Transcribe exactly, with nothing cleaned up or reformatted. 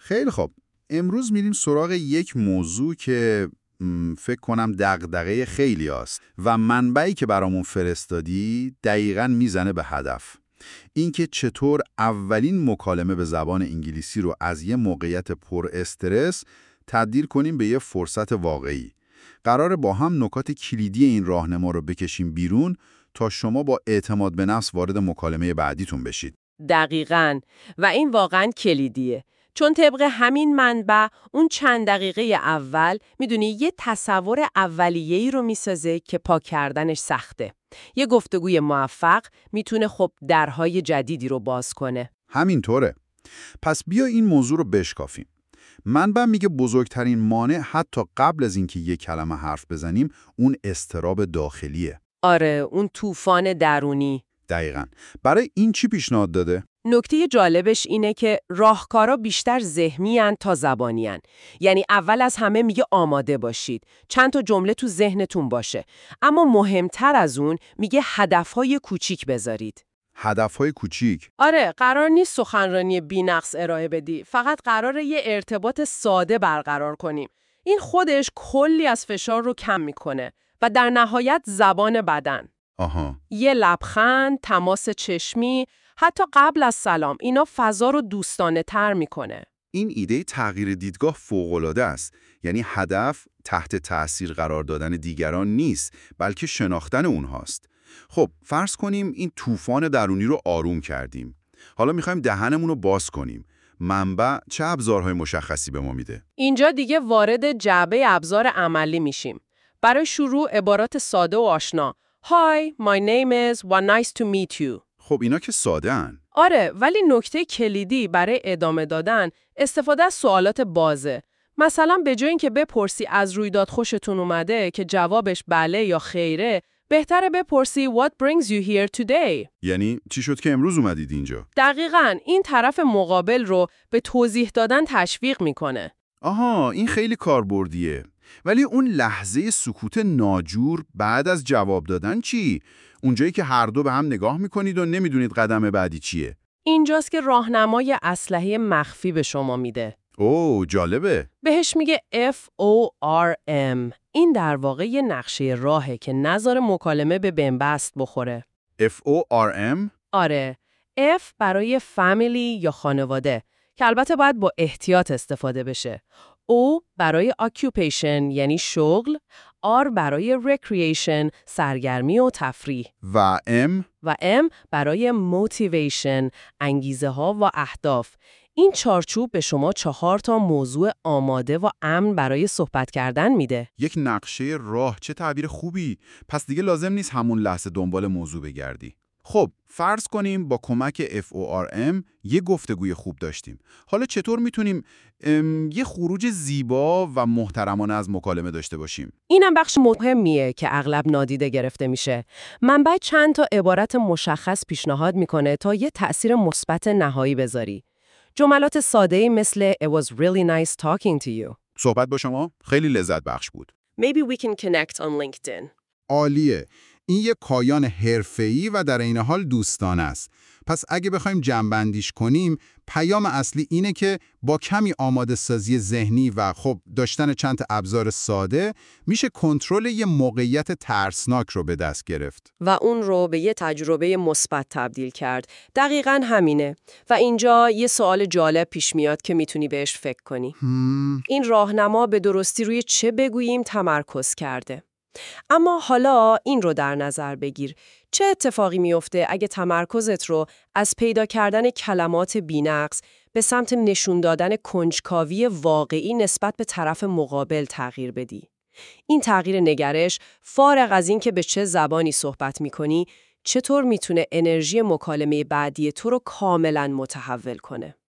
خیلی خوب. امروز میریم سراغ یک موضوع که م، فکر کنم دغدغه خیلی هست و منبعی که برامون فرستادی دقیقاً میزنه به هدف. اینکه چطور اولین مکالمه به زبان انگلیسی رو از یه موقعیت پر استرس تبدیل کنیم به یه فرصت واقعی. قراره با هم نکات کلیدی این راهنما رو بکشیم بیرون تا شما با اعتماد به نفس وارد مکالمه بعدیتون بشید. دقیقاً. و این واقعاً کلیدیه. چون طبق همین منبع اون چند دقیقه اول میدونی یه تصور اولیه‌ای رو میسازه که پاک کردنش سخته. یه گفتگوی موفق میتونه خب درهای جدیدی رو باز کنه. همینطوره. پس بیا این موضوع رو بشکافیم. منبع میگه بزرگترین مانع حتی قبل از اینکه یک کلمه حرف بزنیم اون اضطراب داخلیه. آره، اون طوفان درونی. دقیقاً. برای این چی پیشنهاد داده؟ نکته جالبش اینه که راهکارا بیشتر ذهنی‌اند تا زبانی‌اند. یعنی اول از همه میگه آماده باشید. چند تا جمله تو ذهنتون باشه. اما مهمتر از اون میگه هدف‌های کوچیک بذارید. هدف‌های کوچیک. آره، قرار نیست سخنرانی بی‌نقص ارائه بدی. فقط قراره یه ارتباط ساده برقرار کنیم. این خودش کلی از فشار رو کم میکنه و در نهایت زبان بدن. آها. یه لبخند، تماس چشمی، حتی قبل از سلام، اینا فضا رو دوستانه تر میکنه. این ایده تغییر دیدگاه فوق‌العاده است. یعنی هدف تحت تأثیر قرار دادن دیگران نیست، بلکه شناختن اونهاست. خب، فرض کنیم این طوفان درونی رو آروم کردیم. حالا میخوایم دهنمون رو باز کنیم. منبع چه ابزارهای مشخصی به ما میده؟ اینجا دیگه وارد جعبه ابزار عملی میشیم. برای شروع عبارات ساده و آشنا. Hi, my name is, what nice to meet you. خب اینا که ساده ان. آره، ولی نکته کلیدی برای ادامه دادن استفاده از سوالات بازه. مثلا به جای اینکه بپرسی از رویداد خوشتون اومده که جوابش بله یا خیره، بهتره بپرسی What brings you here today؟ یعنی چی شد که امروز اومدید اینجا؟ دقیقاً، این طرف مقابل رو به توضیح دادن تشویق میکنه. آها، این خیلی کاربردیه. ولی اون لحظه سکوت ناجور بعد از جواب دادن چی؟ اونجایی که هر دو به هم نگاه میکنید و نمیدونید قدم بعدی چیه. اینجاست که راهنمای اسلحه مخفی به شما میده. اوه، جالبه. بهش میگه اف او آر ام. این در واقع یه نقشه راهه که نذاره مکالمه به بنبست بخوره. اف او آر ام؟ آره. F برای family یا خانواده که البته باید با احتیاط استفاده بشه. O برای occupation یعنی شغل. R برای recreation سرگرمی و تفریح. و M؟ و M برای motivation انگیزه ها و اهداف. این چارچوب به شما چهار تا موضوع آماده و امن برای صحبت کردن میده. یک نقشه راه، چه تعبیر خوبی. پس دیگه لازم نیست همون لحظه دنبال موضوع بگردی. خب، فرض کنیم با کمک اف او آر ام یه گفتگوی خوب داشتیم. حالا چطور میتونیم یه خروج زیبا و محترمانه از مکالمه داشته باشیم؟ اینم بخش مهمیه که اغلب نادیده گرفته میشه. منبع چند تا عبارت مشخص پیشنهاد میکنه تا یه تأثیر مثبت نهایی بذاری. جملات ساده‌ای مثل It was really nice talking to you. صحبت با شما خیلی لذت بخش بود. Maybe we can connect on LinkedIn. عالیه. این یک پایان حرفه‌ای و در عین حال دوستانه است. پس اگه بخوایم جمع‌بندیش کنیم، پیام اصلی اینه که با کمی آماده سازی ذهنی و خب داشتن چند تا ابزار ساده میشه کنترل یه موقعیت ترسناک رو به دست گرفت. و اون رو به یه تجربه مثبت تبدیل کرد. دقیقاً همینه. و اینجا یه سوال جالب پیش میاد که میتونی بهش فکر کنی. هم. این راهنما به درستی روی چه بگوییم تمرکز کرده. اما حالا این رو در نظر بگیر. چه اتفاقی میفته اگه تمرکزت رو از پیدا کردن کلمات بی‌نقص به سمت نشون دادن کنجکاوی واقعی نسبت به طرف مقابل تغییر بدی؟ این تغییر نگرش، فارغ از این که به چه زبانی صحبت میکنی، چطور میتونه انرژی مکالمه بعدی تو رو کاملاً متحول کنه؟